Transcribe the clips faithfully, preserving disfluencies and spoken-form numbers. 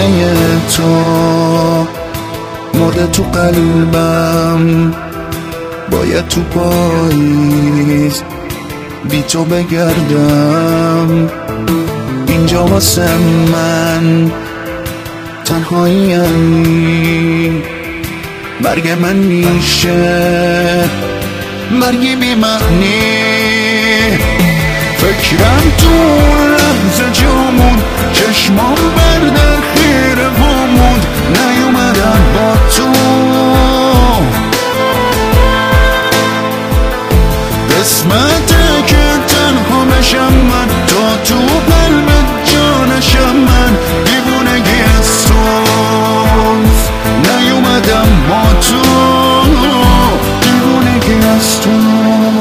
خونه تو مرده تو قلبم، باید تو پاییز بی تو بگردم. اینجا واسه من تنهایی، مرگ من میشه مرگی بی معنی. فکرم تو لحظه جامون، چشمام برد خیره واموند، نیومدم با تو قسمته که تنها بشم من، تا تو قلب جانشم من. دیوونگی از توست، نیومدم با تو، دیوونگی از توست.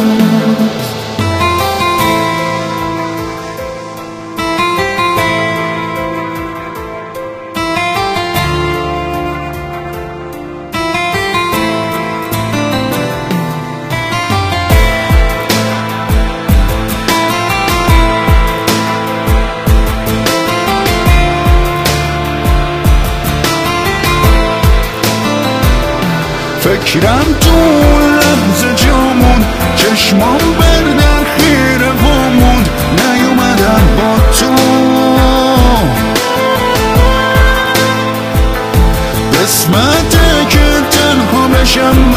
فکرم تو لحظه جامون، چشمام برد خیره واموند، نیومدم با تو قسمته که تنها بشم